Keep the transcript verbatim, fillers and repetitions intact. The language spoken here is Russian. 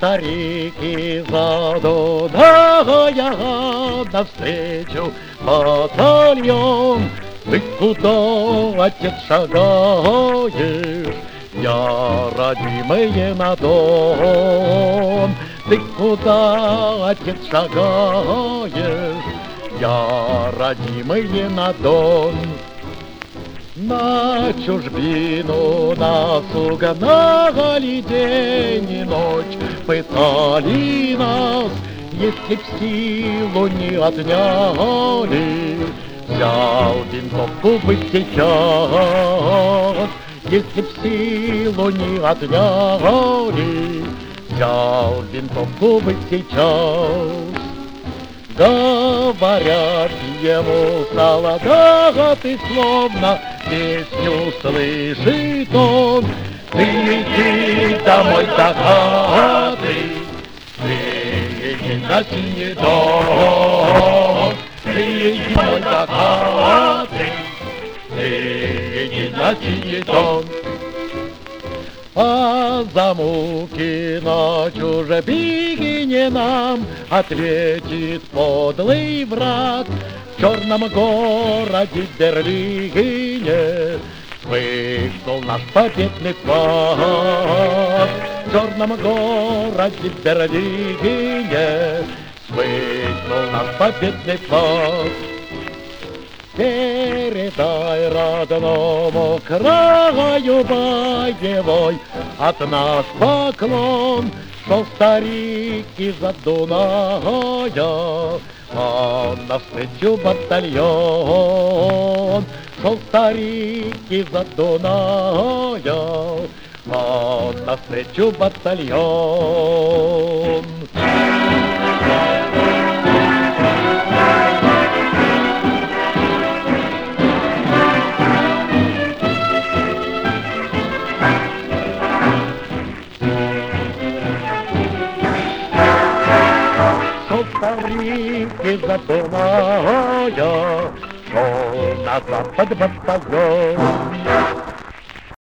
старик и заду, дорогая, навстречу батальон. Ты куда, отец, шагаешь? Я, родимый, на Дон. Ты куда, отец, шагаешь? Я, родимый, на Дон. На чужбину нас угнали день и ночь, пытали нас, если б силу не отняли. Взял винтовку бы сейчас, если б силу не отняли. Взял винтовку бы сейчас. Говорят ему солдаты, словно песню слышит он. Ты иди домой до хаты, ты иди на синий дом. Ты иди домой до хаты, ты иди на синий дом. А за муки на чужбине нам ответит подлый враг. В черном городе Берлине вспыхнул наш победный флаг. В черном городе Берлине вспыхнул наш победный флаг. Передай родному краю боевой от нас поклон, что старик из-за Дуная, а навстречу батальон. Шел старик из-за Дуная, а навстречу батальон. Старик из-за Дуная шел на запад батальон.